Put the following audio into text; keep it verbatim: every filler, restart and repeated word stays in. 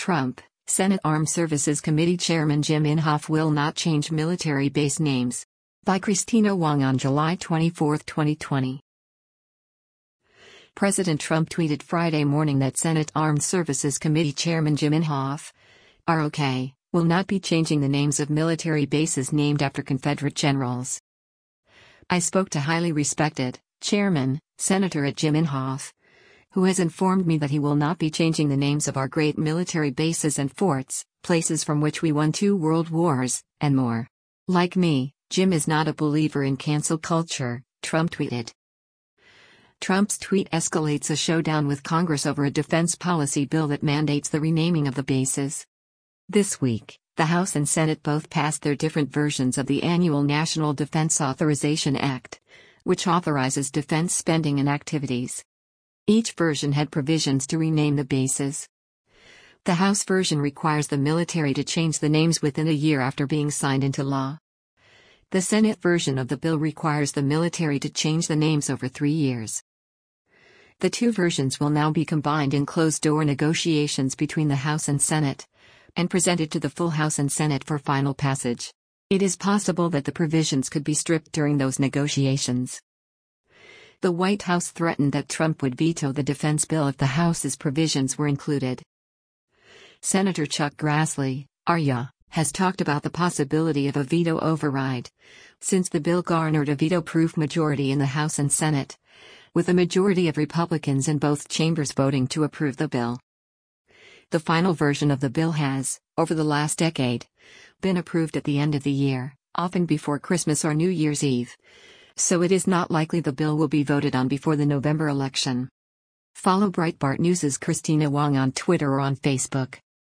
Trump, Senate Armed Services Committee Chairman Jim Inhofe will not change military base names. By Christina Wong on July twenty-fourth, twenty twenty. President Trump tweeted Friday morning that Senate Armed Services Committee Chairman Jim Inhofe, R O K, will not be changing the names of military bases named after Confederate generals. I spoke to highly respected Chairman, Senator Jim Inhofe, who has informed me that he will not be changing the names of our great military bases and forts, places from which we won two world wars, and more. Like me, Jim is not a believer in cancel culture, Trump tweeted. Trump's tweet escalates a showdown with Congress over a defense policy bill that mandates the renaming of the bases. This week, the House and Senate both passed their different versions of the annual National Defense Authorization Act, which authorizes defense spending and activities. Each version had provisions to rename the bases. The House version requires the military to change the names within a year after being signed into law. The Senate version of the bill requires the military to change the names over three years. The two versions will now be combined in closed-door negotiations between the House and Senate, and presented to the full House and Senate for final passage. It is possible that the provisions could be stripped during those negotiations. The White House threatened that Trump would veto the defense bill if the House's provisions were included. Senator Chuck Grassley, R Y A, has talked about the possibility of a veto override, since the bill garnered a veto-proof majority in the House and Senate, with a majority of Republicans in both chambers voting to approve the bill. The final version of the bill has, over the last decade, been approved at the end of the year, often before Christmas or New Year's Eve, so it is not likely the bill will be voted on before the November election. Follow Breitbart News' Christina Wong on Twitter or on Facebook.